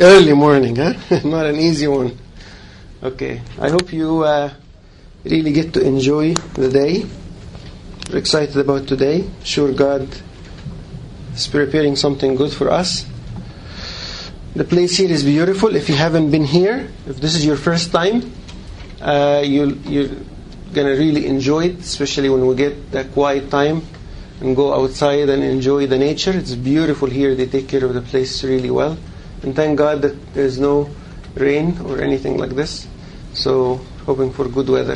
Early morning, huh? Not an easy one. Okay, I hope you really get to enjoy the day. We're excited about today. Sure, God is preparing something good for us. The place here is beautiful. If you haven't been here, if this is your first time, you're going to really enjoy it, especially when we get that quiet time and go outside and enjoy the nature. It's beautiful here. They take care of the place really well. And thank God that there's no rain or anything like this. So, hoping for good weather.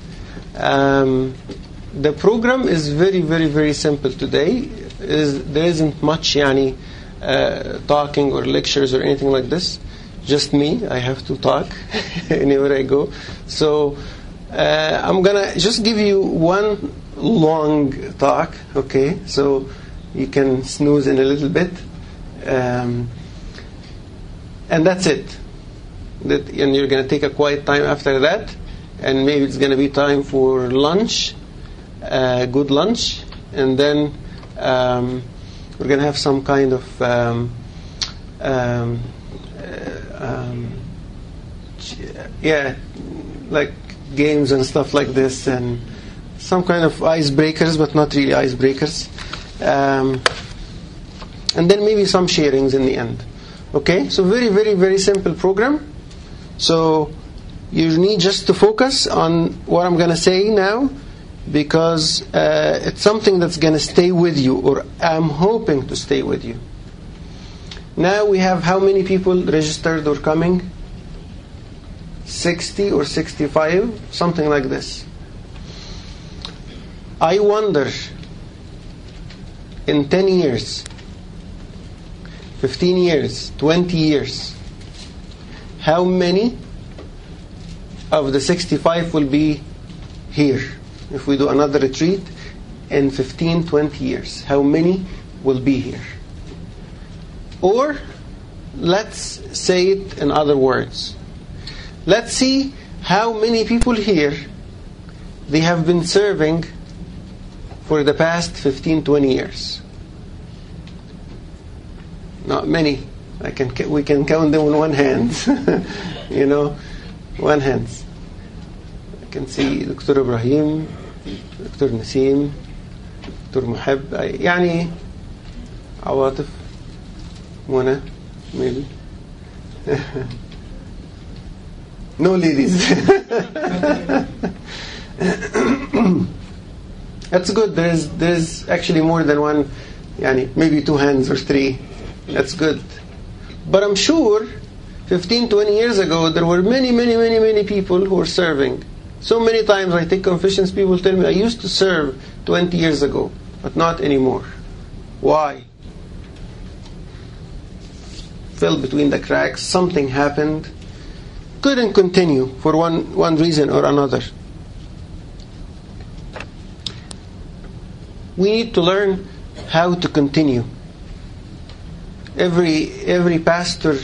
The program is very, very, very simple today. There isn't much talking or lectures or anything like this. Just me. I have to talk anywhere I go. So, I'm going to just give you one long talk, okay? So, you can snooze in a little bit. And that's it. And you're going to take a quiet time after that. And maybe it's going to be time for lunch, good lunch. And then we're going to have some kind of like games and stuff like this. And some kind of icebreakers, but not really icebreakers. And then maybe some sharings in the end. Okay, so very, very, very simple program. So you need just to focus on what I'm going to say now, because it's something that's going to stay with you, or I'm hoping to stay with you. Now we have how many people registered or coming? 60 or 65, something like this. I wonder, in 10 years, 15 years, 20 years, how many of the 65 will be here? If we do another retreat in 15, 20 years, how many will be here? Or, let's say it in other words. Let's see how many people here they have been serving for the past 15, 20 years. Not many. We can count them on one hand. One hand. I can see Dr. Ibrahim, Dr. Nasim, Dr. Muhab, Awatif, Mona, maybe. No ladies. That's good. There's actually more than one, maybe two hands or three. That's good. But I'm sure 15, 20 years ago, there were many, many, many, many people who were serving. So many times I take confessions, people tell me, I used to serve 20 years ago, but not anymore. Why? Fell between the cracks, something happened, couldn't continue for one reason or another. We need to learn how to continue. Every pastor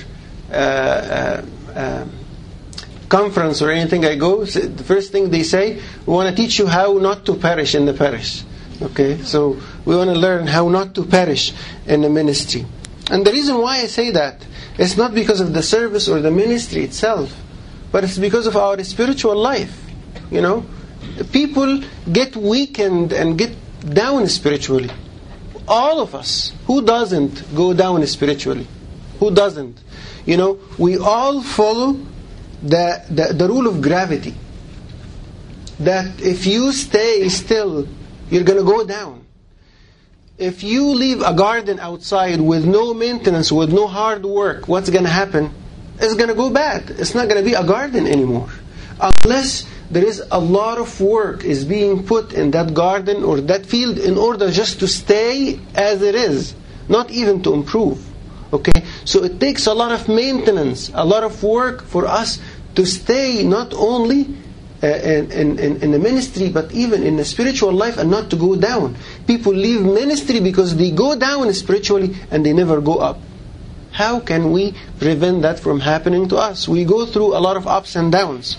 conference or anything I go, the first thing they say, we want to teach you how not to perish in the parish. Okay, so we want to learn how not to perish in the ministry. And the reason why I say that, it's not because of the service or the ministry itself, but it's because of our spiritual life. People get weakened and get down spiritually. All of us. Who doesn't go down spiritually? Who doesn't? We all follow the rule of gravity. That if you stay still, you're going to go down. If you leave a garden outside with no maintenance, with no hard work, what's going to happen? It's going to go bad. It's not going to be a garden anymore. Unless there is a lot of work is being put in that garden or that field in order just to stay as it is, not even to improve. Okay? So it takes a lot of maintenance, a lot of work for us to stay not only in the ministry, but even in the spiritual life, and not to go down. People leave ministry because they go down spiritually and they never go up. How can we prevent that from happening to us? We go through a lot of ups and downs.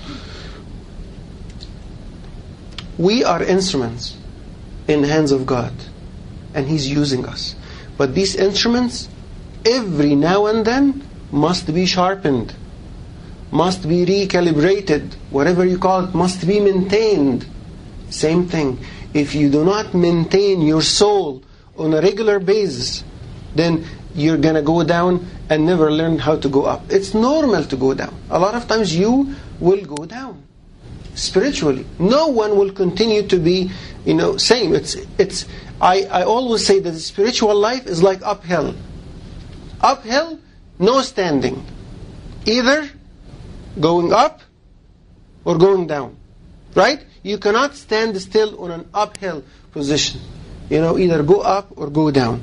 We are instruments in the hands of God, and He's using us. But these instruments, every now and then, must be sharpened, must be recalibrated, whatever you call it, must be maintained. Same thing. If you do not maintain your soul on a regular basis, then you're going to go down and never learn how to go up. It's normal to go down. A lot of times you will go down spiritually. No one will continue to be, same. I always say that the spiritual life is like uphill. Uphill, no standing. Either going up or going down. Right? You cannot stand still on an uphill position. Either go up or go down.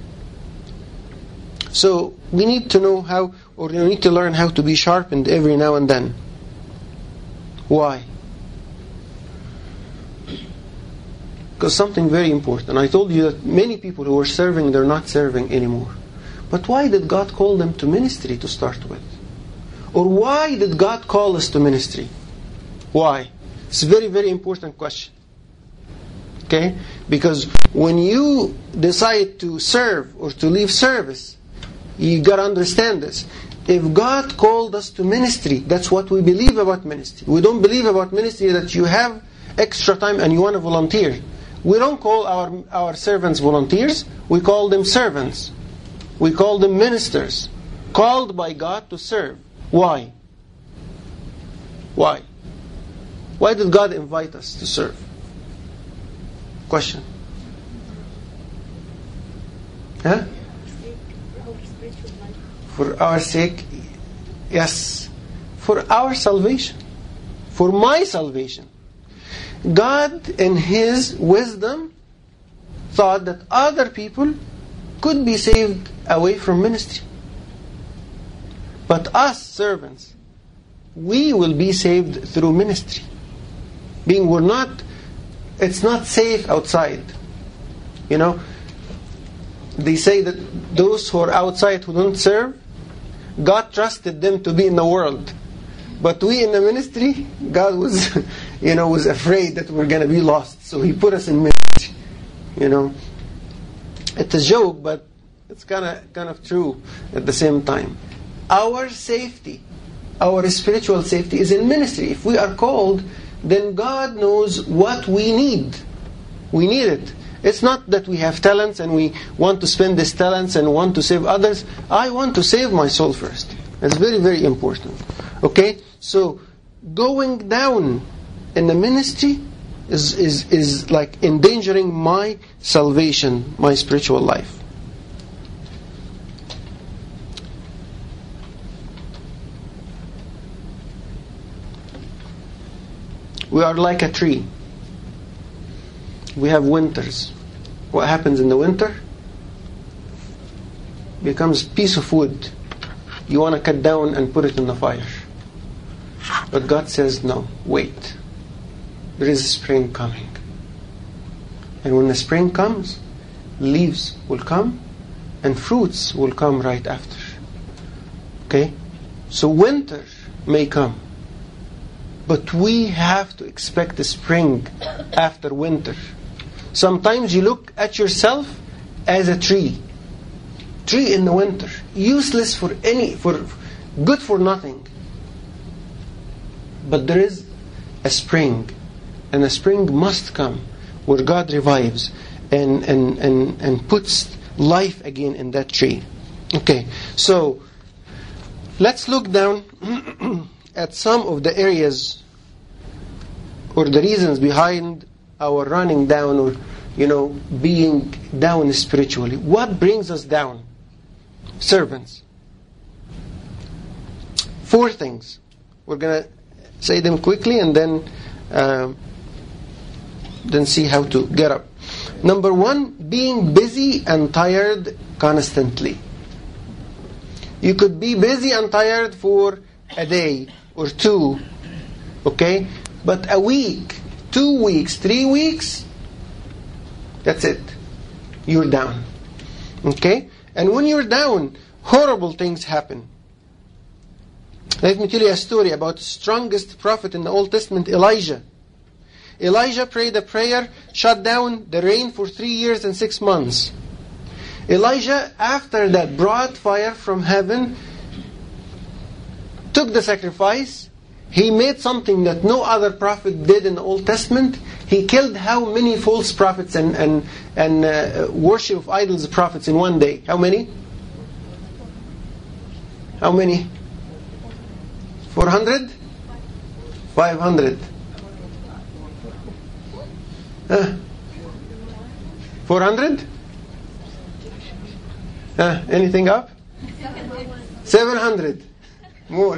So we need to know how, or we need to learn how to be sharpened every now and then. Why? Because something very important. I told you that many people who were serving, they're not serving anymore. But why did God call them to ministry to start with? Or why did God call us to ministry? Why? It's a very, very important question. Okay? Because when you decide to serve or to leave service, you got to understand this. If God called us to ministry, that's what we believe about ministry. We don't believe about ministry that you have extra time and you want to volunteer. We don't call our servants volunteers. We call them servants. We call them ministers, called by God to serve. Why? Why? Why did God invite us to serve? Question. Huh? For our sake, yes. For our salvation. For my salvation. God, in His wisdom, thought that other people could be saved away from ministry. But us, servants, we will be saved through ministry. It's not safe outside. They say that those who are outside who don't serve, God trusted them to be in the world. But we in the ministry, God was, was afraid that we're going to be lost. So He put us in ministry. It's a joke, but it's kind of true at the same time. Our safety, our spiritual safety is in ministry. If we are called, then God knows what we need. We need it. It's not that we have talents and we want to spend these talents and want to save others. I want to save my soul first. That's very, very important. Okay? So, going down in the ministry is like endangering my salvation, my spiritual life. We are like a tree. We have winters. What happens in the winter? Becomes a piece of wood. You want to cut down and put it in the fire. But God says, no, wait. There is a spring coming. And when the spring comes, leaves will come and fruits will come right after. Okay? So winter may come. But we have to expect the spring after winter. Sometimes you look at yourself as a tree. Tree in the winter. Useless for good for nothing. But there is a spring. And a spring must come where God revives and puts life again in that tree. Okay, so let's look down at some of the areas or the reasons behind our running down or, being down spiritually. What brings us down? Servants. 4 things. We're going to say them quickly and then see how to get up. Number 1, being busy and tired constantly. You could be busy and tired for a day or 2, okay? But a week, 2 weeks, 3 weeks, that's it. You're down. Okay? And when you're down, horrible things happen. Let me tell you a story about the strongest prophet in the Old Testament, Elijah. Elijah prayed a prayer, shut down the rain for 3 years and 6 months. Elijah, after that, brought fire from heaven took the sacrifice. He made something that no other prophet did in the Old Testament. He killed how many false prophets and worship of idols prophets in one day? How many? How many? 400? 500? 400? Anything up? 700? More.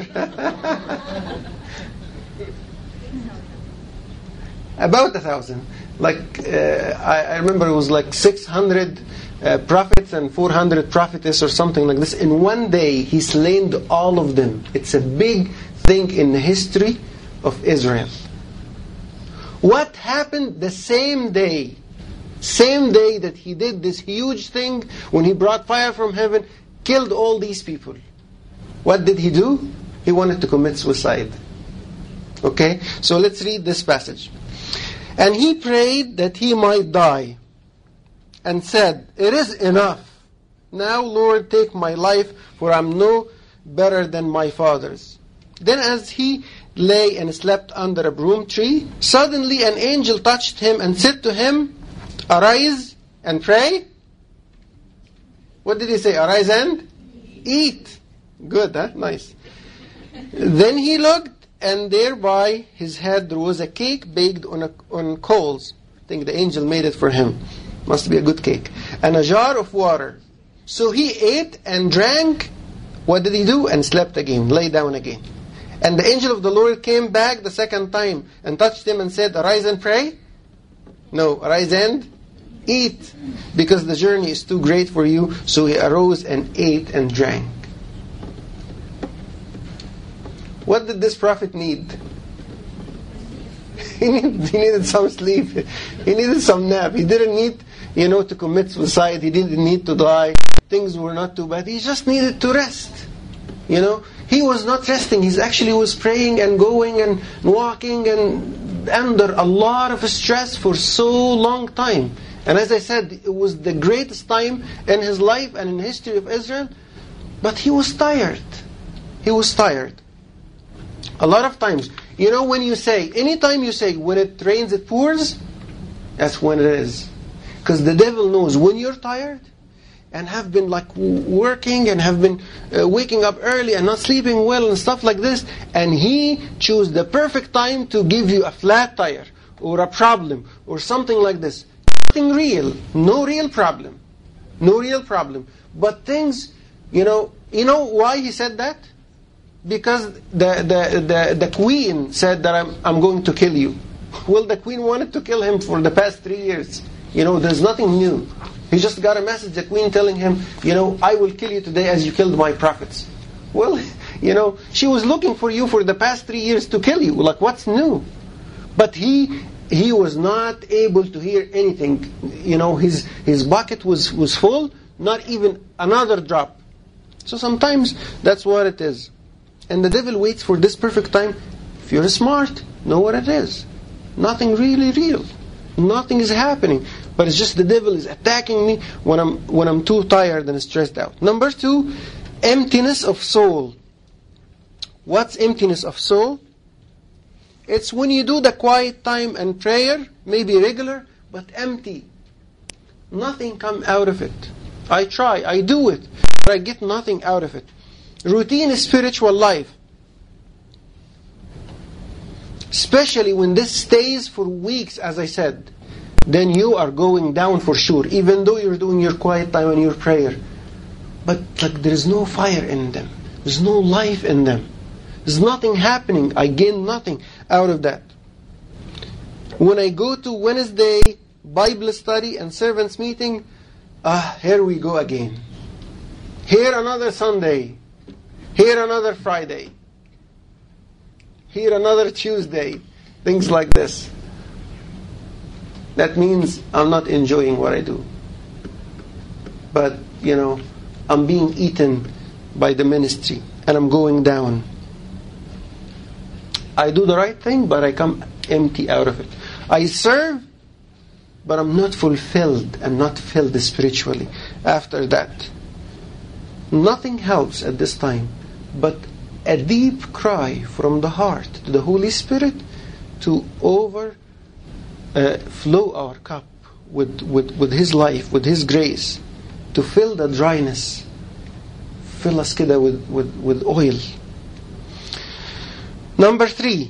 About 1,000. Like I remember it was like 600 prophets and 400 prophetess or something like this. In one day he slain all of them. It's a big thing in the history of Israel. What happened the same day? Same day that he did this huge thing, when he brought fire from heaven, killed all these people. What did he do? He wanted to commit suicide. Okay? So let's read this passage. And he prayed that he might die, and said, "It is enough. Now, Lord, take my life, for I am no better than my fathers." Then as he lay and slept under a broom tree, suddenly an angel touched him and said to him, "Arise and pray." What did he say? Arise and eat. Good, huh? Nice. Then he looked, and there by his head there was a cake baked on coals. I think the angel made it for him. Must be a good cake. And a jar of water. So he ate and drank. What did he do? And slept again, lay down again. And the angel of the Lord came back the second time and touched him and said, "Arise and pray." No, arise and eat, because the journey is too great for you. So he arose and ate and drank. What did this prophet need? He needed some sleep. He needed some nap. He didn't need, to commit suicide. He didn't need to die. Things were not too bad. He just needed to rest. He was not resting. He actually was praying and going and walking and under a lot of stress for so long time. And as I said, it was the greatest time in his life and in the history of Israel. But he was tired. He was tired. A lot of times, when you say, anytime you say, when it rains it pours, that's when it is. Because the devil knows when you're tired and have been working and have been waking up early and not sleeping well and stuff like this, and he choose the perfect time to give you a flat tire or a problem or something like this. Nothing real, no real problem. No real problem. But things, you know why he said that? Because the queen said that I'm going to kill you. Well, the queen wanted to kill him for the past 3 years. There's nothing new. He just got a message, the queen telling him, I will kill you today as you killed my prophets. Well, she was looking for you for the past 3 years to kill you. Like, what's new? But he was not able to hear anything. His bucket was full, not even another drop. So sometimes that's what it is. And the devil waits for this perfect time. If you're smart, know what it is. Nothing really real. Nothing is happening. But it's just the devil is attacking me when I'm too tired and stressed out. Number 2, emptiness of soul. What's emptiness of soul? It's when you do the quiet time and prayer, maybe regular, but empty. Nothing comes out of it. I try, I do it, but I get nothing out of it. Routine spiritual life. Especially when this stays for weeks, as I said, then you are going down for sure, even though you're doing your quiet time and your prayer. But there is no fire in them. There's no life in them. There's nothing happening. I gain nothing out of that. When I go to Wednesday Bible study and servants meeting, here we go again. Here another Sunday. Here another Friday. Here another Tuesday. Things like this. That means I'm not enjoying what I do. But, I'm being eaten by the ministry. And I'm going down. I do the right thing, but I come empty out of it. I serve, but I'm not fulfilled and not filled spiritually after that. Nothing helps at this time but a deep cry from the heart to the Holy Spirit to flow our cup with His life, with His grace, to fill the dryness. Fill us kida with oil. Number 3,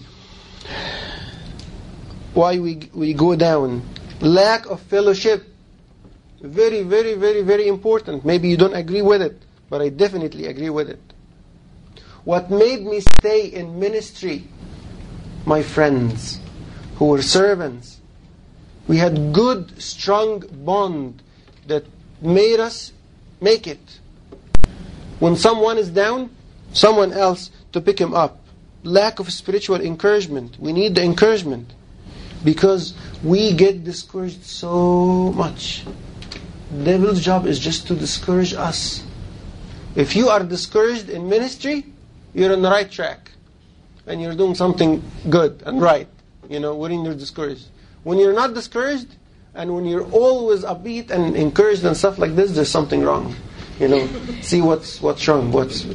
why we go down. Lack of fellowship. Very, very, very, very important. Maybe you don't agree with it, but I definitely agree with it. What made me stay in ministry? My friends who were servants. We had good, strong bond that made us make it. When someone is down, someone else to pick him up. Lack of spiritual encouragement. We need the encouragement because we get discouraged so much. The devil's job is just to discourage us. If you are discouraged in ministry, you're on the right track and you're doing something good and right. When you're discouraged. When you're not discouraged and when you're always upbeat and encouraged and stuff like this, there's something wrong. See what's wrong.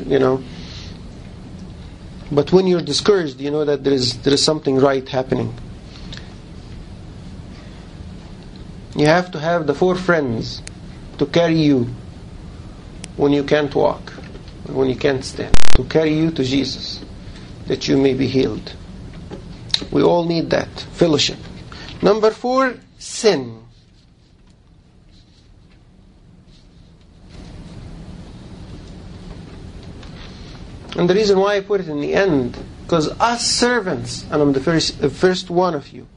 But when you're discouraged, you know that there is something right happening. You have to have the 4 friends to carry you when you can't walk, when you can't stand, to carry you to Jesus, that you may be healed. We all need that fellowship. Number 4, sin. And the reason why I put it in the end, because us servants, and I'm the first one of you,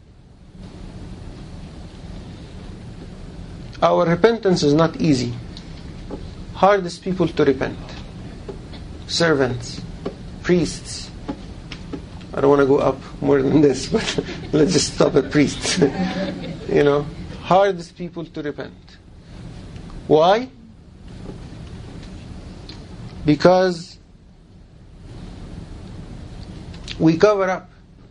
our repentance is not easy. Hardest people to repent. Servants, priests. I don't want to go up more than this, but let's just stop at priests. Hardest people to repent. Why? Because we cover up.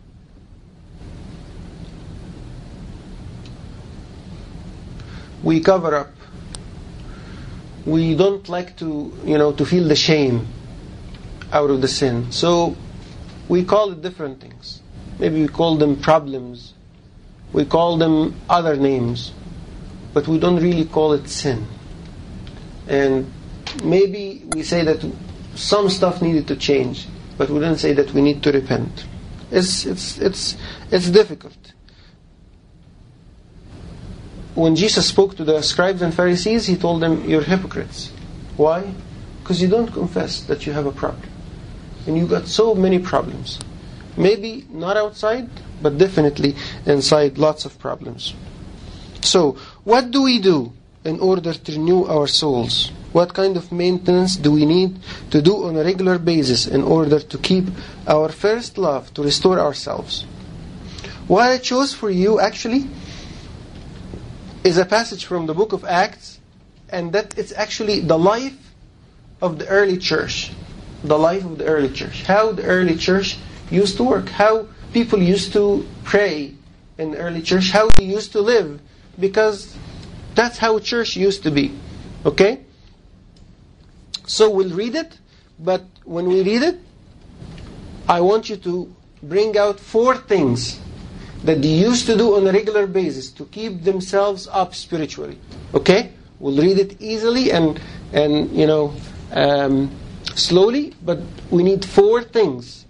We cover up. We don't like to feel the shame out of the sin. So we call it different things. Maybe we call them problems. We call them other names. But we don't really call it sin. And maybe we say that some stuff needed to change, but we don't say that we need to repent. It's difficult. When Jesus spoke to the scribes and Pharisees, He told them, you're hypocrites. Why? Because you don't confess that you have a problem. And you got so many problems. Maybe not outside, but definitely inside, lots of problems. So, what do we do in order to renew our souls? What kind of maintenance do we need to do on a regular basis in order to keep our first love, to restore ourselves? What I chose for you actually is a passage from the book of Acts, and that it's actually the life of the early church. The life of the early church. How the early church used to work. How people used to pray in the early church. How they used to live. Because that's how church used to be. Okay? So we'll read it. But when we read it, I want you to bring out 4 things that they used to do on a regular basis to keep themselves up spiritually. Okay? We'll read it easily and slowly, but we need 4 things.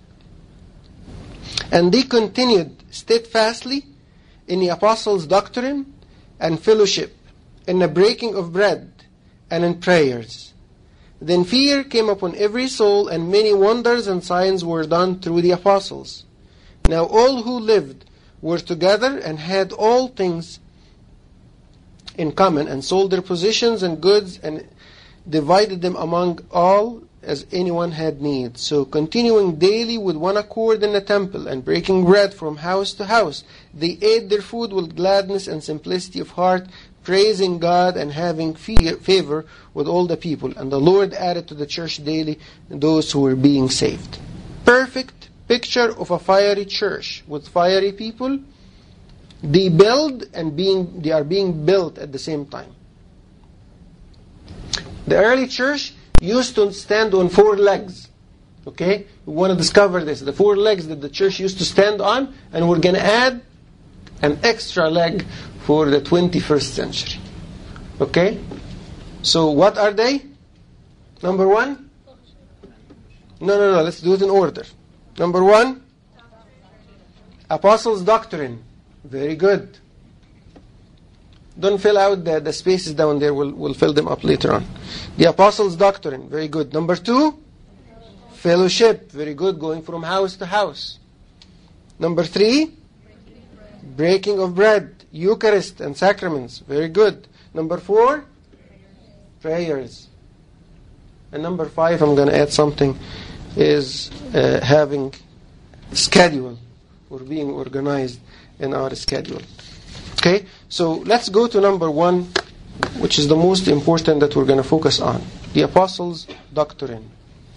And they continued steadfastly in the apostles' doctrine and fellowship, in the breaking of bread, and in prayers. Then fear came upon every soul, and many wonders and signs were done through the apostles. Now all who lived were together and had all things in common, and sold their possessions and goods, and divided them among all as anyone had need. So continuing daily with one accord in the temple, and breaking bread from house to house, they ate their food with gladness and simplicity of heart, praising God and having favor with all the people. And the Lord added to the church daily those who were being saved. Perfect picture of a fiery church with fiery people. They build and they are being built at the same time. The early church used to stand on 4 legs. Okay? We want to discover this. The 4 legs that the church used to stand on, and we're going to add an extra leg for the 21st century. Okay? So what are they? Number 1? No. Let's do it in order. Number 1? Apostles' doctrine. Very good. Don't fill out the spaces down there. We'll fill them up later on. The Apostles' doctrine. Very good. Number 2? Fellowship. Very good. Going from house to house. Number 3? Breaking of bread. Eucharist and sacraments. Very good. Number 4? Prayers. And number 5, I'm going to add something, is having schedule, or being organized in our schedule. Okay? So let's go to number 1, which is the most important that we're going to focus on. The Apostles' doctrine.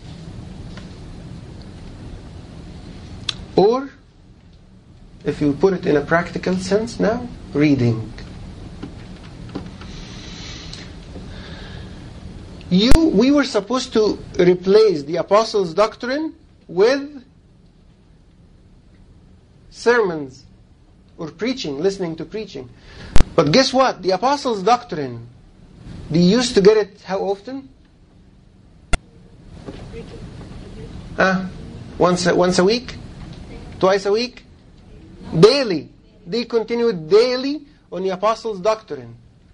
Or, if you put it in a practical sense now, reading. We were supposed to replace the Apostles' doctrine with sermons or preaching, listening to preaching. But guess what? The Apostles' doctrine, they used to get it how often? Once a week? Twice a week? Daily. They continued daily on the Apostles' doctrine.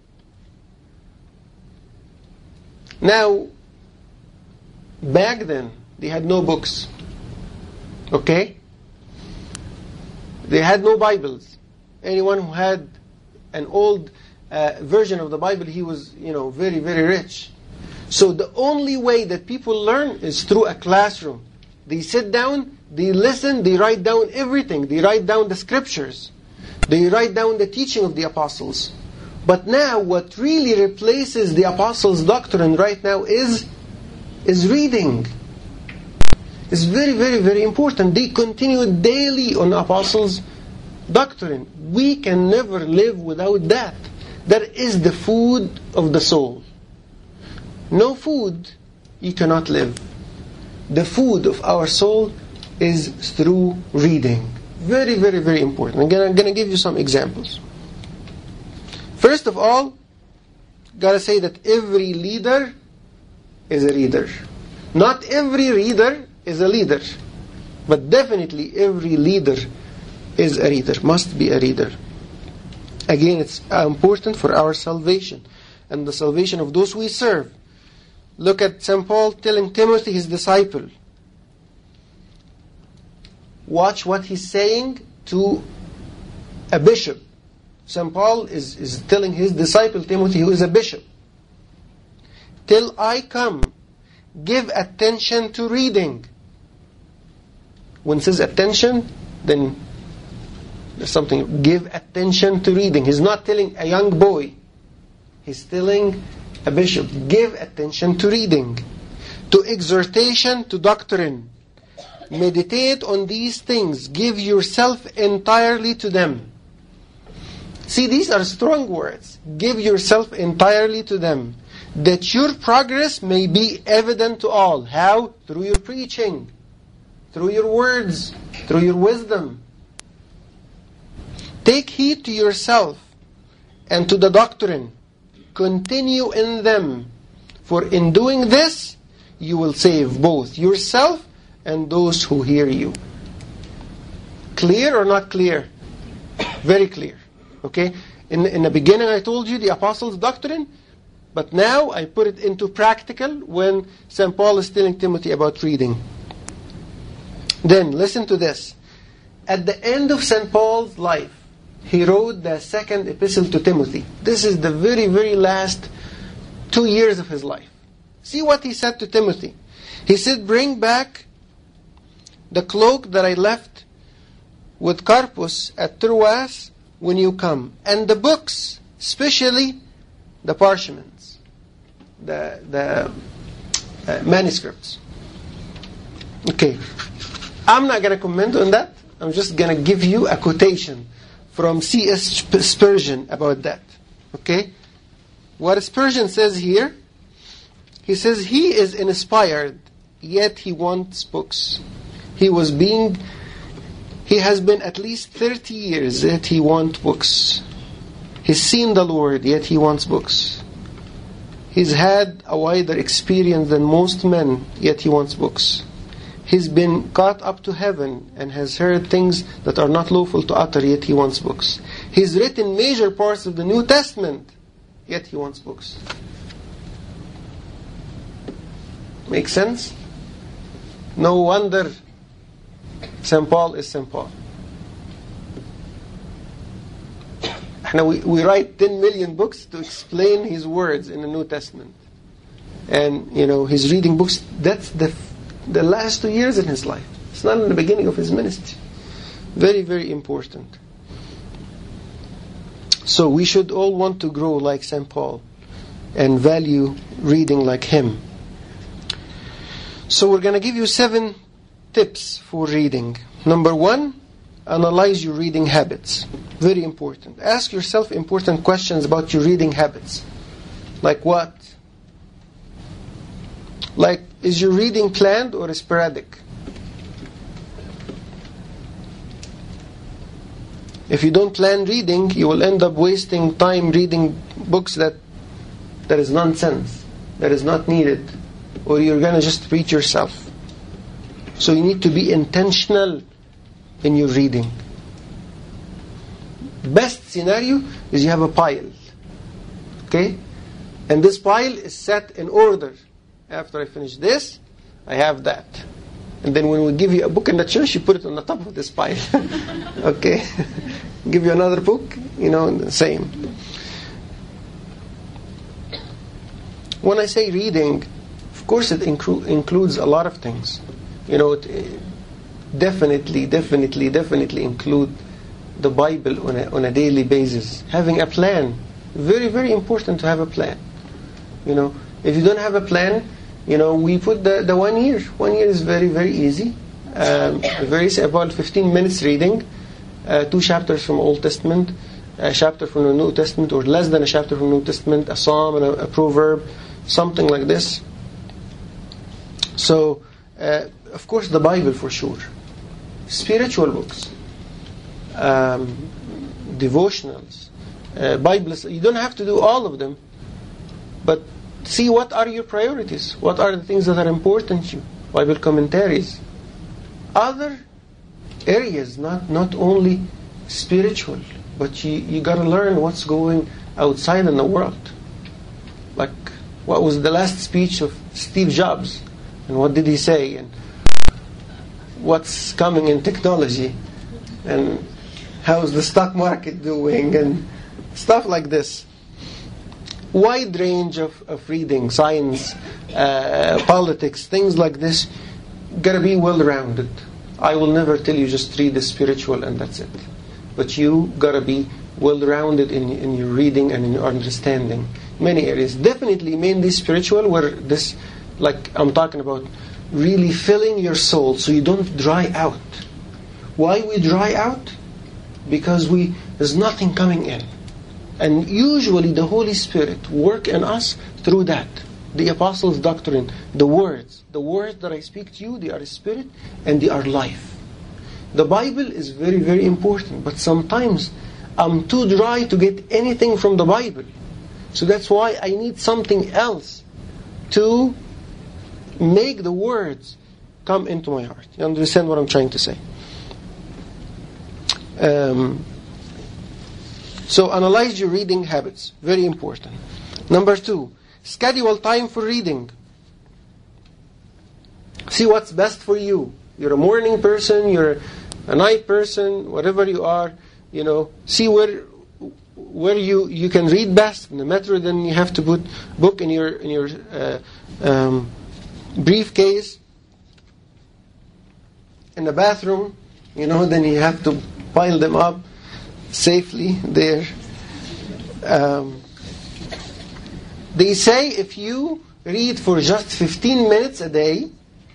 Now, back then, they had no books. Okay? They had no Bibles. Anyone who had an old version of the Bible, he was, very, very rich. So the only way that people learn is through a classroom. They sit down, they listen, they write down everything. They write down the scriptures. They write down the teaching of the apostles. But now, what really replaces the apostles' doctrine right now is reading. It's very, very, very important. They continue daily on apostles' doctrine. We can never live without that. That is the food of the soul. No food, you cannot live. The food of our soul is through reading. Very, very, very important. I'm going to give you some examples. First of all, gotta say that every leader is a reader. Not every reader is a leader, but definitely every leader is a reader, must be a reader. Again, it's important for our salvation and the salvation of those we serve. Look at St. Paul telling Timothy, his disciple. Watch what he's saying to a bishop. St. Paul is telling his disciple Timothy, who is a bishop, till I come, give attention to reading. When it says attention, then there's something. Give attention to reading. He's not telling a young boy. He's telling a bishop, give attention to reading. To exhortation, to doctrine. Meditate on these things. Give yourself entirely to them. See, these are strong words. Give yourself entirely to them, that your progress may be evident to all. How? Through your preaching, through your words, through your wisdom. Take heed to yourself and to the doctrine. Continue in them, for in doing this, you will save both yourself and those who hear you. Clear or not clear? Very clear. Okay? In the beginning I told you the apostles' doctrine, but now I put it into practical when St. Paul is telling Timothy about reading. Then, listen to this. At the end of St. Paul's life, he wrote the second epistle to Timothy. This is the very, very last 2 years of his life. See what he said to Timothy. He said, bring back the cloak that I left with Carpus at Troas when you come, and the books, especially the parchments, the manuscripts. Okay, I'm not going to comment on that. I'm just going to give you a quotation from C.S. Spurgeon about that. Okay, what Spurgeon says here, he says, he is inspired yet he wants books. He has been at least 30 years, yet he wants books. He's seen the Lord, yet he wants books. He's had a wider experience than most men, yet he wants books. He's been caught up to heaven and has heard things that are not lawful to utter, yet he wants books. He's written major parts of the New Testament, yet he wants books. Make sense? No wonder St. Paul is St. Paul. We write 10 million books to explain his words in the New Testament. And, he's reading books. That's the last 2 years in his life. It's not in the beginning of his ministry. Very, very important. So we should all want to grow like St. Paul and value reading like him. So we're going to give you 7 tips for reading. Number 1, analyze your reading habits. Very important. Ask yourself important questions about your reading habits. Like what? Like, is your reading planned or sporadic? If you don't plan reading, you will end up wasting time reading books that is nonsense, that is not needed, or you're going to just read yourself. So you need to be intentional in your reading. Best scenario is you have a pile. Okay? And this pile is set in order. After I finish this, I have that. And then when we give you a book in the church, you put it on the top of this pile. Okay? Give you another book, the same. When I say reading, of course it includes a lot of things. It definitely include the Bible on a daily basis. Having a plan. Very, very important to have a plan. If you don't have a plan, we put the 1 year. 1 year is very, very easy. About 15 minutes reading. 2 chapters from Old Testament, a chapter from the New Testament, or less than a chapter from the New Testament, a psalm and a proverb, something like this. So, of course, the Bible for sure. Spiritual books, devotionals, Bibles. You don't have to do all of them, but see what are your priorities. What are the things that are important to you? Bible commentaries. Other areas, not only spiritual, but you got to learn what's going outside in the world. Like, what was the last speech of Steve Jobs, and what did he say, and what's coming in technology, and how's the stock market doing, and stuff like this. Wide range of reading, science, politics, things like this. Got to be well-rounded. I will never tell you just read the spiritual and that's it. But you got to be well-rounded in your reading and in your understanding. Many areas. Definitely mainly spiritual, where this, like I'm talking about, really filling your soul so you don't dry out. Why we dry out? Because there's nothing coming in. And usually the Holy Spirit work in us through that. The Apostles' doctrine, the words that I speak to you, they are spirit and they are life. The Bible is very, very important, but sometimes I'm too dry to get anything from the Bible. So that's why I need something else to make the words come into my heart. You understand what I'm trying to say? So analyze your reading habits. Very important. Number 2, schedule time for reading. See what's best for you. You're a morning person, you're a night person, whatever you are, see where you can read best. In the metro, then you have to put book in your briefcase. In the bathroom, then you have to pile them up safely there. They say if you read for just 15 minutes a day,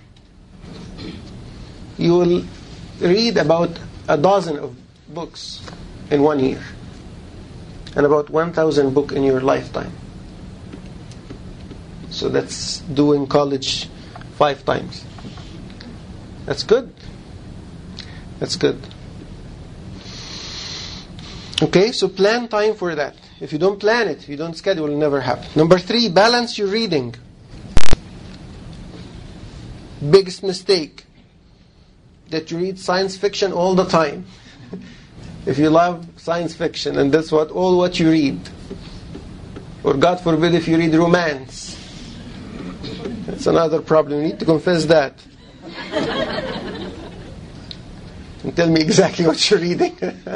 you will read about a dozen of books in 1 year, and about 1,000 books in your lifetime. So that's doing college 5 times. That's good. That's good. Okay, so plan time for that. If you don't plan it, if you don't schedule, it will never happen. Number 3, balance your reading. Biggest mistake, that you read science fiction all the time. If you love science fiction and that's all what you read, or God forbid if you read romance, that's another problem. You need to confess that. And tell me exactly what you're reading.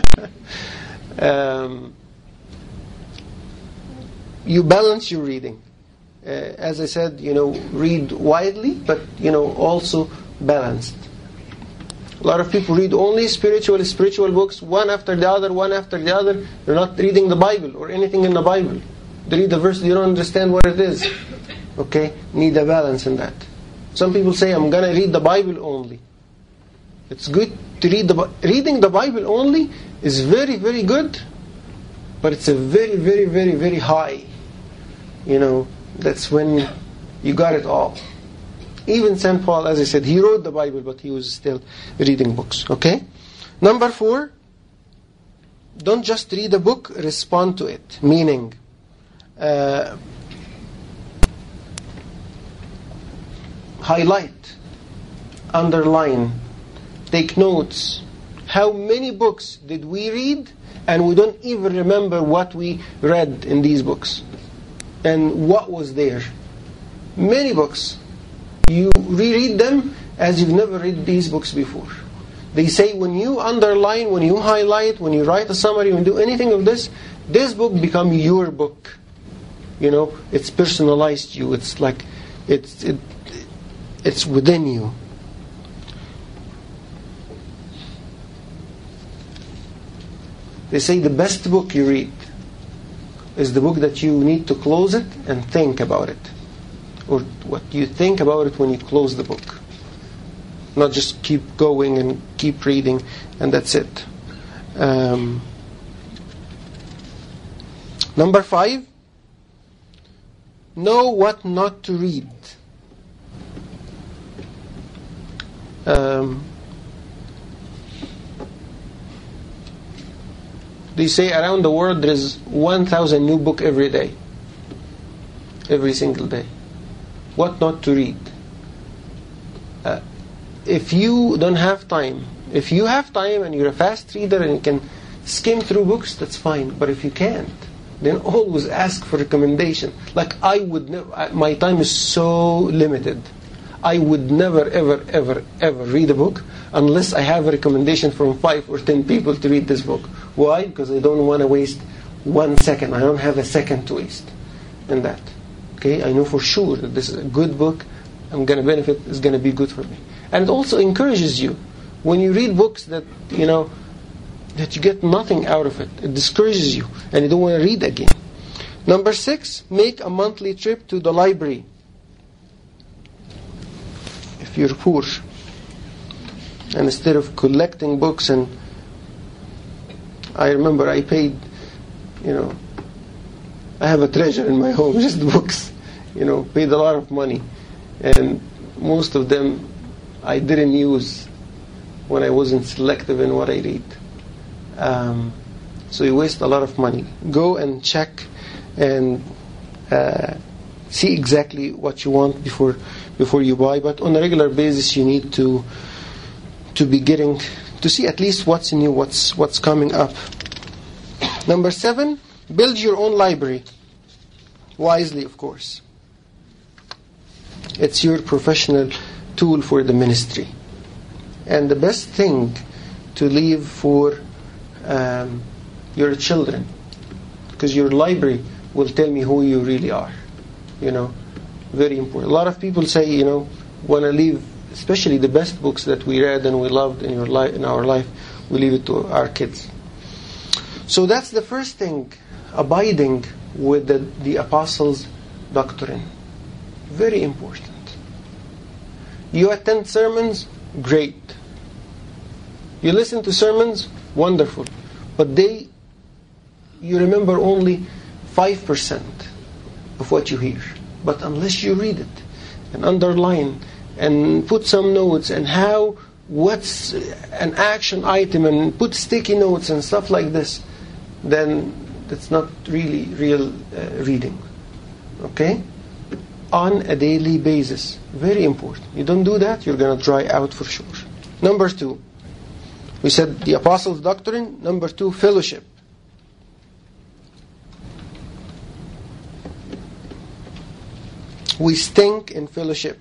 You balance your reading. As I said, read widely, but also balanced. A lot of people read only spiritual books, one after the other. They're not reading the Bible or anything in the Bible. They read the verse, they don't understand what it is. Okay? Need a balance in that. Some people say, I'm going to read the Bible only. It's good to read reading the Bible only is very, very good, but it's a very, very, very, very high. That's when you got it all. Even St. Paul, as I said, he wrote the Bible, but he was still reading books. Okay? Number 4, don't just read a book, respond to it. Meaning, highlight, underline, take notes. How many books did we read and we don't even remember what we read in these books and what was there? Many books. You reread them as you've never read these books before. They say when you underline, when you highlight, when you write a summary, when you do anything of this book becomes your book. It's personalized to you. It's like it's within you. They say the best book you read is the book that you need to close it and think about it. Or what you think about it when you close the book. Not just keep going and keep reading and that's it. Number 5, know what not to read. They say around the world there is 1,000 new book every day. Every single day. What not to read. If you don't have time, if you have time and you're a fast reader and you can skim through books, that's fine. But if you can't, then always ask for recommendation. Like I would never, my time is so limited. I would never, ever, ever, ever read a book unless I have a recommendation from 5 or 10 people to read this book. Why? Because I don't want to waste 1 second. I don't have a second to waste in that. Okay, I know for sure that this is a good book. I'm going to benefit. It's going to be good for me. And it also encourages you when you read books that that you get nothing out of it. It discourages you, and you don't want to read again. Number 6, make a monthly trip to the library. If you're poor, and instead of collecting books, and I remember I paid, I have a treasure in my home, just books. Paid a lot of money. And most of them I didn't use when I wasn't selective in what I read. So you waste a lot of money. Go and check and see exactly what you want before you buy. But on a regular basis you need to be getting to see at least what's new, what's coming up. Number 7, build your own library. Wisely, of course. It's your professional tool for the ministry. And the best thing to leave for your children, because your library will tell me who you really are. Very important. A lot of people say, want to leave, especially the best books that we read and we loved in our life, we leave it to our kids. So that's the first thing, abiding with the apostles' doctrine. Very important. You attend sermons, great. You listen to sermons, wonderful. But you remember only 5% of what you hear. But unless you read it and underline and put some notes and what's an action item and put sticky notes and stuff like this, then that's not really real reading. Okay? On a daily basis. Very important. You don't do that, you're going to dry out for sure. Number 2. We said the Apostles' doctrine. Number 2, fellowship. We stink in fellowship.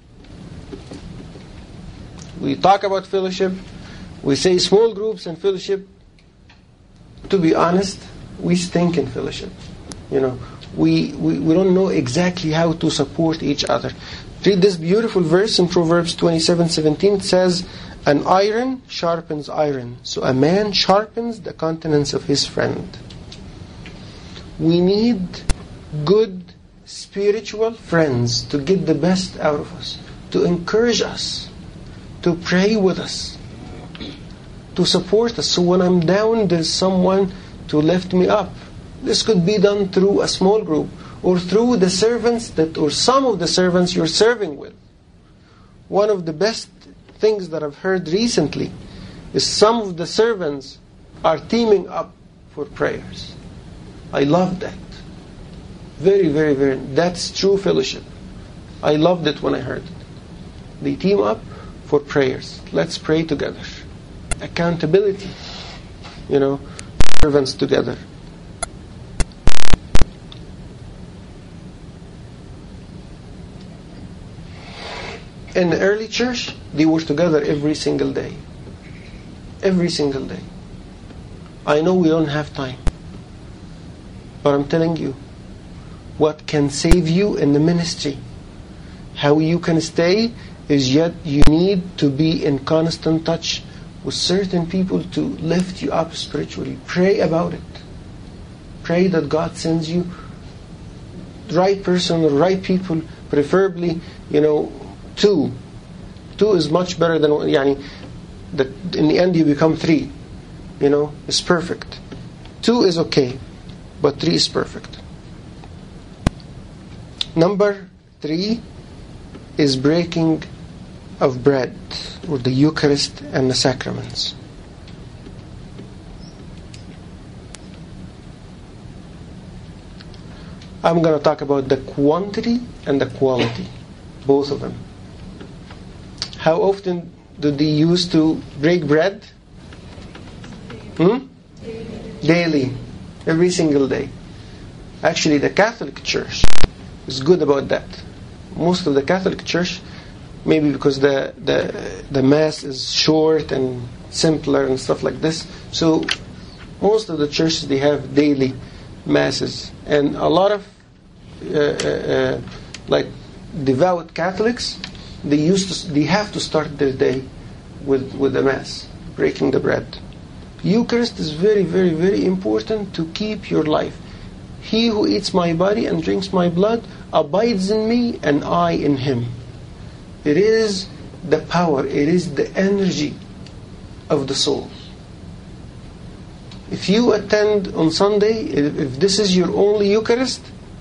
We talk about fellowship. We say small groups and fellowship. To be honest, we stink in fellowship. You know, we don't know exactly how to support each other. Read this beautiful verse in Proverbs 27:17. It says, an iron sharpens iron, so a man sharpens the countenance of his friend. We need good spiritual friends to get the best out of us, to encourage us, to pray with us, to support us. So when I'm down, there's someone to lift me up. This could be done through a small group or through the servants or some of the servants you're serving with. One of the best things that I've heard recently is some of the servants are teaming up for prayers. I love that. Very, very, very. That's true fellowship. I loved it when I heard it. They team up for prayers. Let's pray together. Accountability. You know, servants together. In the early church, they were together every single day. Every single day. I know we don't have time. But I'm telling you, what can save you in the ministry, how you can stay, is yet you need to be in constant touch with certain people to lift you up spiritually. Pray about it. Pray that God sends you the right person, the right people, preferably, you know, two. Two is much better than one. In the end you become 3. You know, it's perfect. 2 is okay, but 3 is perfect. Number 3 is breaking of bread, or the Eucharist and the sacraments. I'm going to talk about the quantity and the quality, both of them. How often do they used to break bread? Daily. Every single day. Actually, the Catholic Church is good about that. Most of the Catholic Church, maybe because the Mass is short and simpler and stuff like this, so most of the churches, they have daily Masses. And a lot of like devout Catholics, they have to start their day with the Mass, breaking the bread. Eucharist is very, very, very important to keep your life. He who eats my body and drinks my blood abides in me and I in him. It is the power, it is the energy of the soul. If you attend on Sunday, if this is your only Eucharist,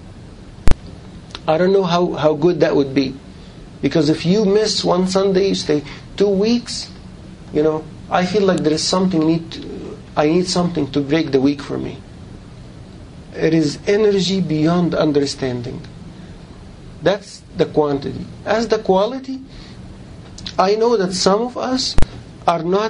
I don't know how good that would be. Because if you miss one Sunday, you stay 2 weeks, you know, I feel like there is something I need something to break the week for me. It is energy beyond understanding. That's the quantity. As the quality, I know that some of us are not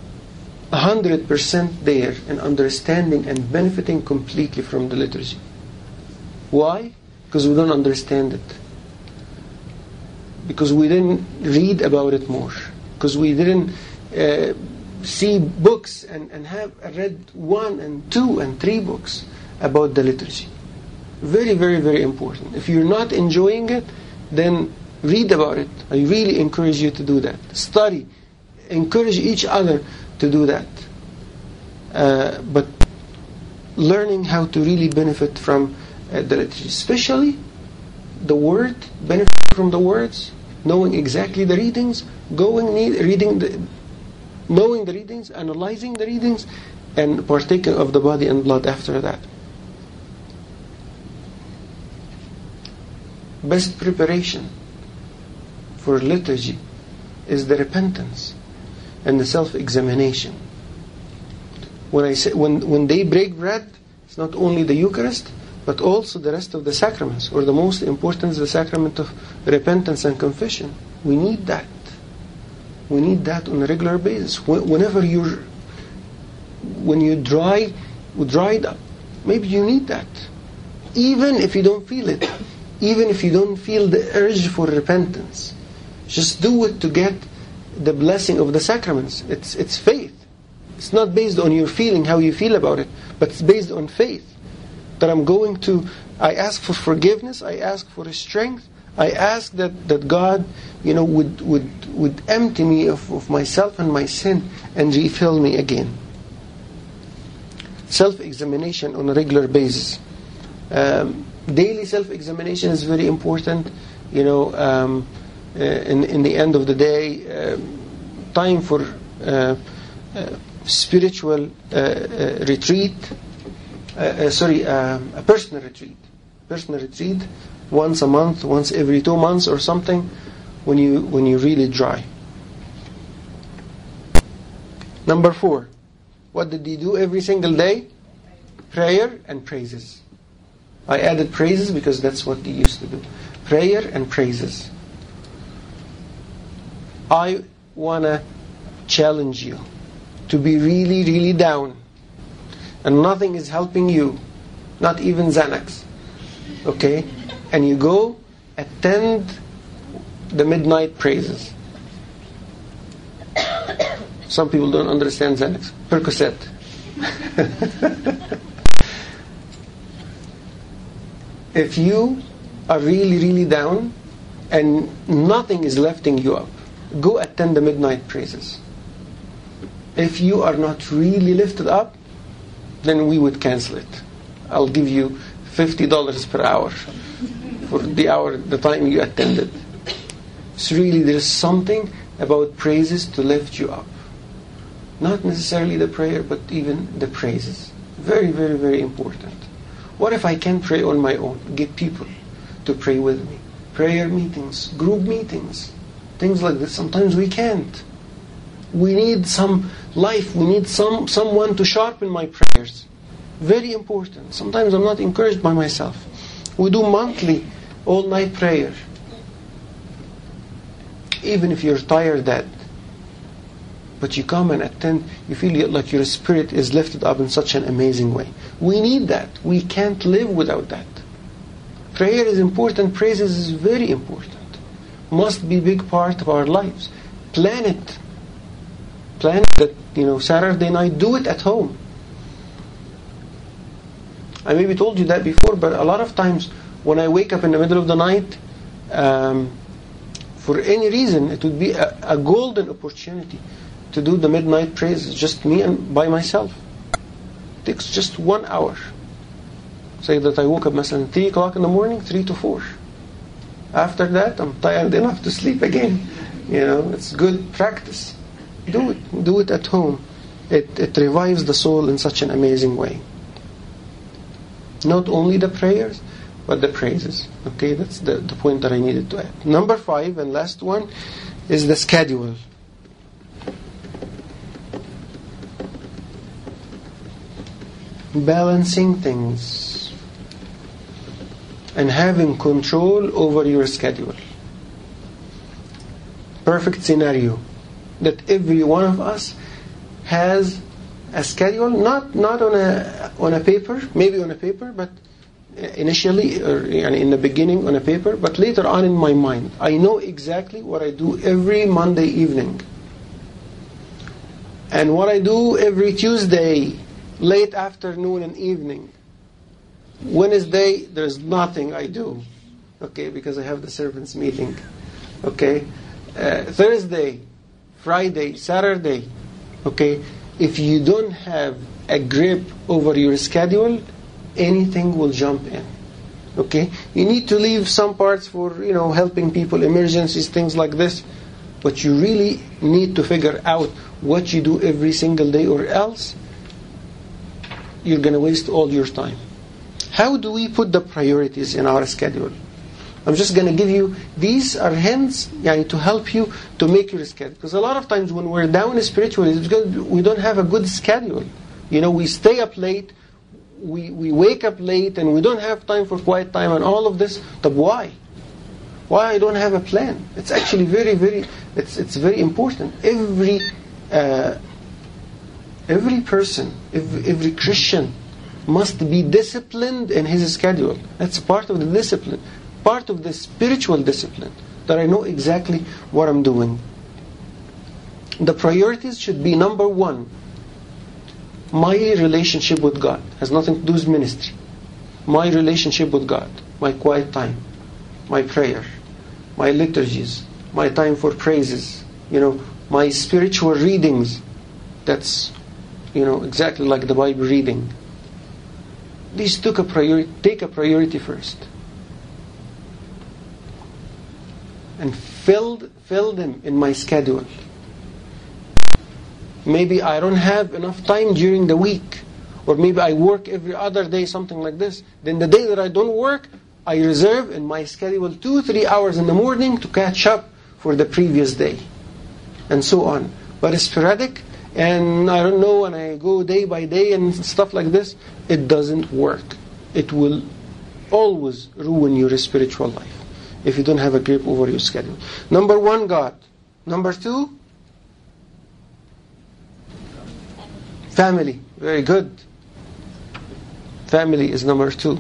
100% there in understanding and benefiting completely from the liturgy. Why? Because we don't understand it. Because we didn't read about it more. Because we didn't see books and have read 1 and 2 and 3 books about the liturgy. Very, very, very important. If you're not enjoying it, then read about it. I really encourage you to do that. Study. Encourage each other to do that. But learning how to really benefit from the liturgy, especially the word, benefit from the words, knowing exactly the readings, knowing the readings, analyzing the readings, and partaking of the body and blood after that. Best preparation for liturgy is the repentance and the self-examination. When they break bread, it's not only the Eucharist, but also the rest of the sacraments, or the most important is the sacrament of repentance and confession. We need that. We need that on a regular basis. When you dried up, maybe you need that. Even if you don't feel it, even if you don't feel the urge for repentance, just do it to get the blessing of the sacraments. It's faith. It's not based on your feeling, how you feel about it, but it's based on faith. That I ask for forgiveness, I ask for strength, I ask that God, would empty me of myself and my sin and refill me again. Self-examination on a regular basis. Daily self-examination is very important. In the end of the day, time for spiritual retreat. A personal retreat. Personal retreat once a month, once every 2 months or something, when you really dry. Number 4. What did he do every single day? Prayer and praises. I added praises because that's what he used to do. Prayer and praises. I want to challenge you to be really, really down. And nothing is helping you. Not even Xanax. Okay? And you go attend the midnight praises. Some people don't understand Xanax. Percocet. If you are really, really down and nothing is lifting you up, go attend the midnight praises. If you are not really lifted up, then we would cancel it. I'll give you $50 per hour for the time you attended. So really, there's something about praises to lift you up. Not necessarily the prayer, but even the praises. Very, very, very important. What if I can't pray on my own? Get people to pray with me. Prayer meetings, group meetings, things like this. Sometimes we can't. We need some life. We need someone to sharpen my prayers. Very important. Sometimes I'm not encouraged by myself. We do monthly all-night prayer. Even if you're tired that, but you come and attend, you feel like your spirit is lifted up in such an amazing way. We need that. We can't live without that. Prayer is important. Praises is very important. Must be a big part of our lives. Plan it. Plan that, Saturday night, do it at home. I maybe told you that before, but a lot of times when I wake up in the middle of the night, for any reason, it would be a golden opportunity to do the midnight prayers, just me and by myself. It takes just 1 hour. Say that I woke up at 3 o'clock in the morning, 3 to 4. After that, I'm tired enough to sleep again. It's good practice. Do it. Do it at home. It revives the soul in such an amazing way. Not only the prayers, but the praises. Okay, that's the point that I needed to add. Number 5 and last one is the schedule. Balancing things and having control over your schedule. Perfect scenario that every one of us has a schedule, not on a paper, maybe on a paper, but initially or in the beginning on a paper, but later on in my mind. I know exactly what I do every Monday evening and what I do every Tuesday late afternoon and evening. Wednesday, there's nothing I do, okay, because I have the servants meeting, okay. Thursday, Friday, Saturday, okay. If you don't have a grip over your schedule, anything will jump in, okay. You need to leave some parts for helping people, emergencies, things like this, but you really need to figure out what you do every single day, or else you're going to waste all your time. How do we put the priorities in our schedule? I'm just going to give you, these are hints to help you to make your schedule. Because a lot of times when we're down spiritually, it's because we don't have a good schedule. We stay up late, we wake up late, and we don't have time for quiet time and all of this. But why? Why I don't have a plan? It's actually very, very, it's very important. Every person, every Christian must be disciplined in his schedule. That's part of the discipline, part of the spiritual discipline, that I know exactly what I'm doing. The priorities should be, number one, my relationship with God. Has nothing to do with ministry. My relationship with God, my quiet time, my prayer, my liturgies, my time for praises, my spiritual readings. That's, exactly like the Bible reading. These take a priority first. And fill them in my schedule. Maybe I don't have enough time during the week. Or maybe I work every other day, something like this. Then the day that I don't work, I reserve in my schedule 2-3 hours in the morning to catch up for the previous day. And so on. But it's sporadic, and I don't know, and I go day by day and stuff like this, it doesn't work. It will always ruin your spiritual life if you don't have a grip over your schedule. Number one, God. Number two, family. Very good. Family is number two.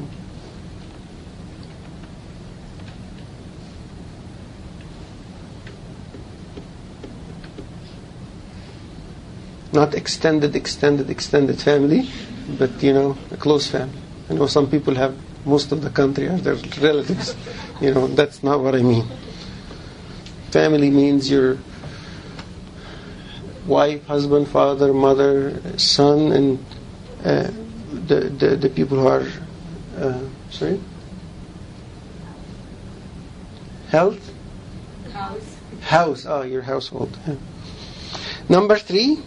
Not extended family, but a close family. I know some people have, most of the country are their relatives. That's not what I mean. Family means your wife, husband, father, mother, son, and the people who are health? House. Oh, your household. Yeah. Number three,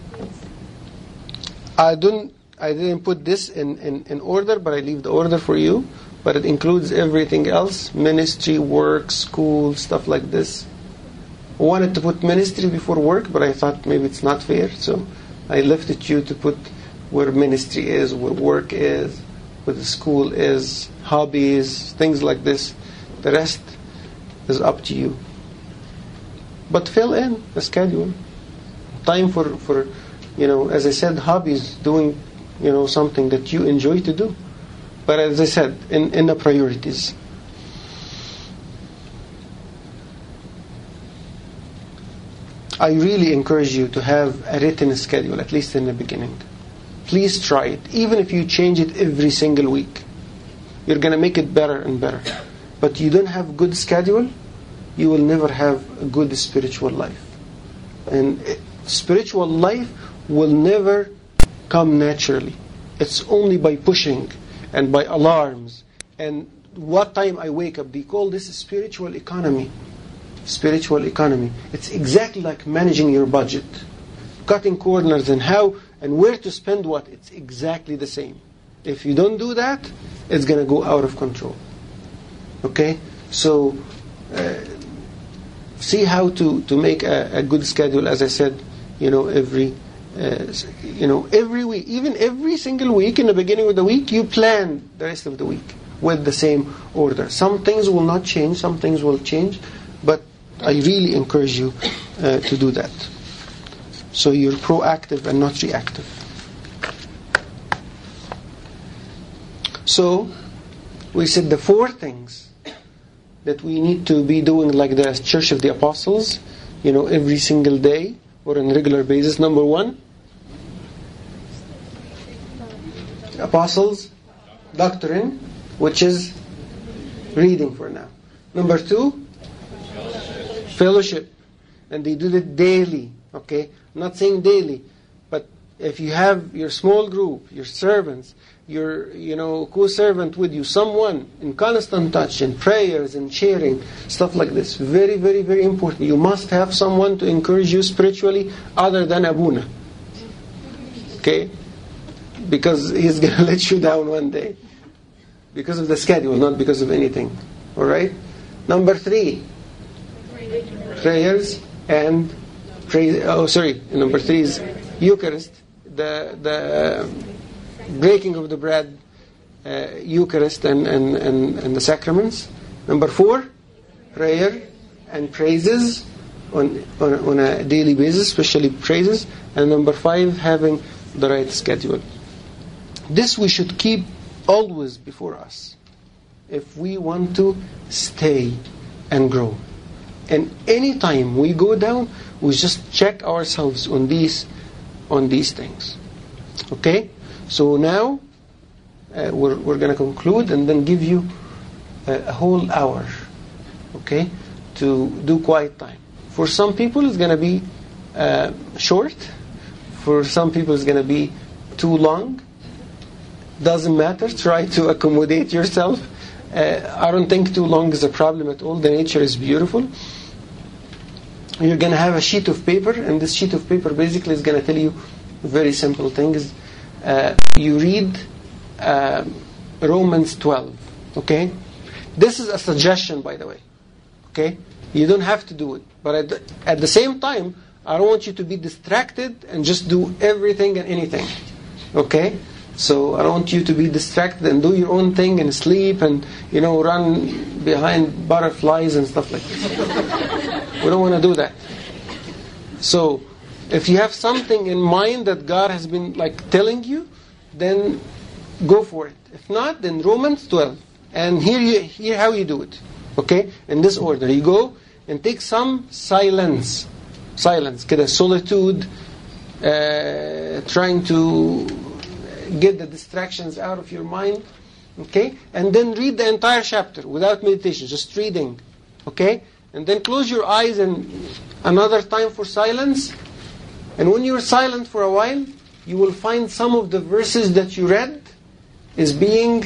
I didn't put this in order, but I leave the order for you. But it includes everything else: ministry, work, school, stuff like this. I wanted to put ministry before work, but I thought maybe it's not fair, so I left it you to put where ministry is, where work is, where the school is, hobbies, things like this. The rest is up to you. But fill in the schedule. Time for as I said, hobbies, doing, something that you enjoy to do. But as I said, in the priorities. I really encourage you to have a written schedule, at least in the beginning. Please try it. Even if you change it every single week, you're going to make it better and better. But you don't have good schedule, you will never have a good spiritual life. And spiritual life will never come naturally. It's only by pushing and by alarms and what time I wake up. They call this spiritual economy. Spiritual economy. It's exactly like managing your budget, cutting corners, and how and where to spend what. It's exactly the same. If you don't do that, it's going to go out of control. Okay? So see how to make a good schedule. As I said, every week, even every single week, in the beginning of the week, you plan the rest of the week with the same order. Some things will not change, some things will change, but I really encourage you to do that. So you're proactive and not reactive. So we said the 4 things that we need to be doing, like the Church of the Apostles, every single day or on a regular basis. Number 1, Apostles' doctrine, which is reading for now. Number 2, fellowship. And they did it daily. Okay? I'm not saying daily, but if you have your small group, your servants, your co-servant with you, someone in constant touch and prayers and sharing, stuff like this, very, very, very important. You must have someone to encourage you spiritually other than Abuna. Okay? Because he's going to let you down one day. Because of the schedule, not because of anything. Alright? Number 3, prayers and praise. Number 3 is Eucharist, the breaking of the bread, Eucharist and the sacraments. Number 4, prayer and praises on a daily basis, especially praises. And number 5, having the right schedule. This we should keep always before us if we want to stay and grow. And any time we go down, we just check ourselves on these things. Okay? So now we're going to conclude and then give you a whole hour, okay, to do quiet time. For some people it's going to be short. For some people it's going to be too long. Doesn't matter. Try to accommodate yourself. I don't think too long is a problem at all. The nature is beautiful. You're going to have a sheet of paper, and this sheet of paper basically is going to tell you very simple things. You read Romans 12. Okay? This is a suggestion, by the way. Okay? You don't have to do it. But at the same time, I don't want you to be distracted and just do everything and anything. Okay? So I don't want you to be distracted and do your own thing and sleep and, run behind butterflies and stuff like this. We don't want to do that. So if you have something in mind that God has been telling you, then go for it. If not, then Romans 12. And here how you do it. Okay? In this order. You go and take some silence. Kida, solitude, trying to get the distractions out of your mind. Okay? And then read the entire chapter without meditation, just reading. Okay? And then close your eyes and another time for silence. And when you're silent for a while, you will find some of the verses that you read is being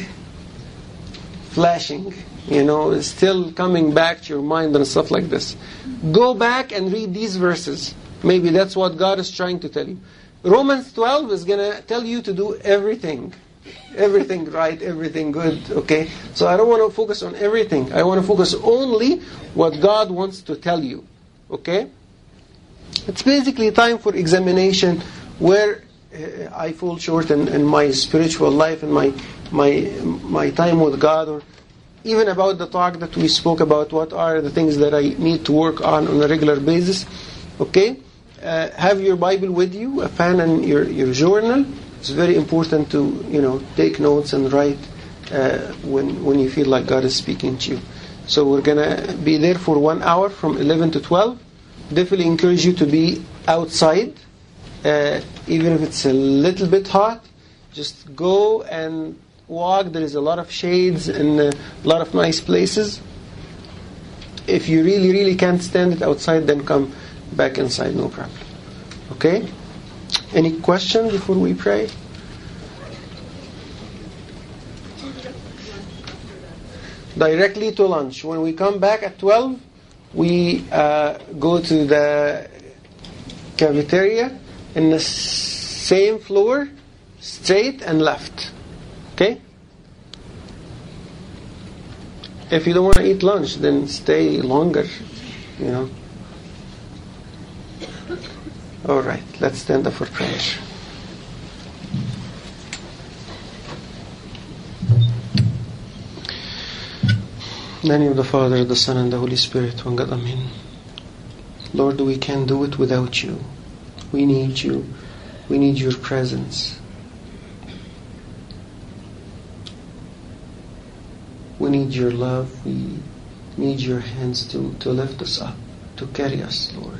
flashing. Still coming back to your mind and stuff like this. Go back and read these verses. Maybe that's what God is trying to tell you. Romans 12 is going to tell you to do everything. Everything right, everything good, okay? So I don't want to focus on everything. I want to focus only what God wants to tell you, okay? It's basically time for examination where I fall short in my spiritual life and my time with God, or even about the talk that we spoke about, what are the things that I need to work on a regular basis, okay? Have your Bible with you, a pen and your journal. It's very important to take notes and write when you feel like God is speaking to you. So we're gonna be there for 1 hour from 11 to 12. Definitely encourage you to be outside, even if it's a little bit hot. Just go and walk. There is a lot of shades and a lot of nice places. If you really, really can't stand it outside, then come back inside, no problem. Okay? Any question before we pray? Directly to lunch. When we come back at 12, we go to the cafeteria in the same floor, straight and left. Okay? If you don't want to eat lunch, then stay longer, All right, let's stand up for prayer. In the name of the Father, the Son, and the Holy Spirit, one God, Amen. Lord, we can't do it without you. We need you. We need your presence. We need your love. We need your hands to lift us up, to carry us, Lord.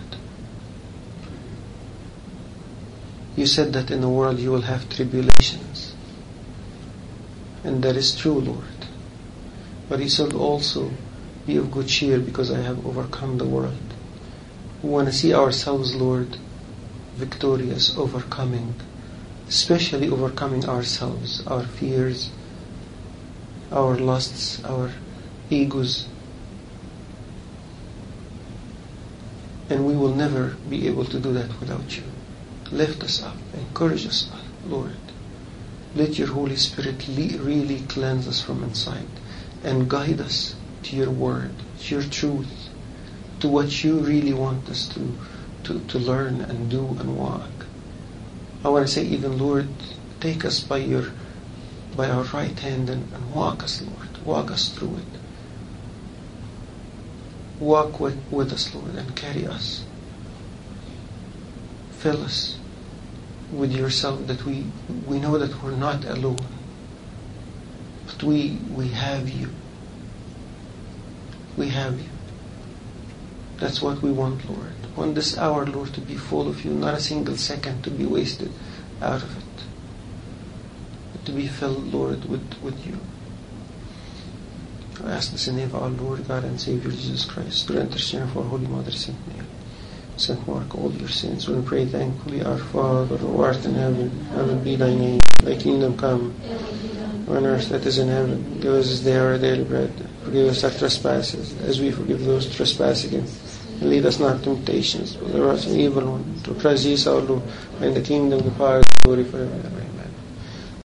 You said that in the world you will have tribulations. And that is true, Lord. But you said also, be of good cheer because I have overcome the world. We want to see ourselves, Lord, victorious, overcoming, especially overcoming ourselves, our fears, our lusts, our egos. And we will never be able to do that without you. Lift us up, encourage us, Lord. Let your Holy Spirit really cleanse us from inside and guide us to your word your truth, to what you really want us to learn and do and walk. I want to say even, Lord, take us by our right hand and walk us, Lord. Walk us through it. Walk with us, Lord, and carry us. Fill us with yourself, that we know that we're not alone, but we have you. We have you. That's what we want, Lord. On this hour, Lord, to be full of you, not a single second to be wasted out of it, but to be filled, Lord, with you. I ask this in the name of our Lord, God and Savior, Jesus Christ, through intercession of our Holy Mother, Saint Mary. Saint Mark, all your sins. We pray thankfully, Our Father, who art in heaven, hallowed be thy name. Thy kingdom come, on earth that is in heaven. Give us this day our daily bread. Forgive us our trespasses, as we forgive those who trespass against us. And lead us not into temptations, but deliver us from evil one. Through Christ Jesus our Lord, and the kingdom, the power, and the glory forever and ever. Amen.